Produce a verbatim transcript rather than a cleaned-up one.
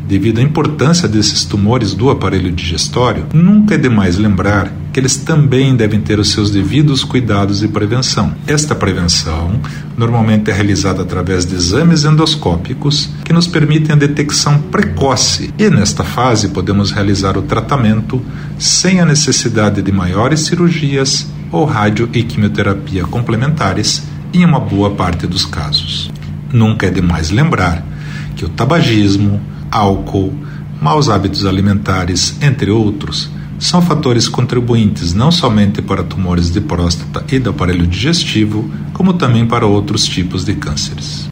Devido à importância desses tumores do aparelho digestório, nunca é demais lembrar que eles também devem ter os seus devidos cuidados e prevenção. Esta prevenção normalmente é realizada através de exames endoscópicos que nos permitem a detecção precoce e, nesta fase, podemos realizar o tratamento sem a necessidade de maiores cirurgias ou rádio e quimioterapia complementares em uma boa parte dos casos. Nunca é demais lembrar que o tabagismo, álcool, maus hábitos alimentares, entre outros, são fatores contribuintes não somente para tumores de próstata e do aparelho digestivo, como também para outros tipos de cânceres.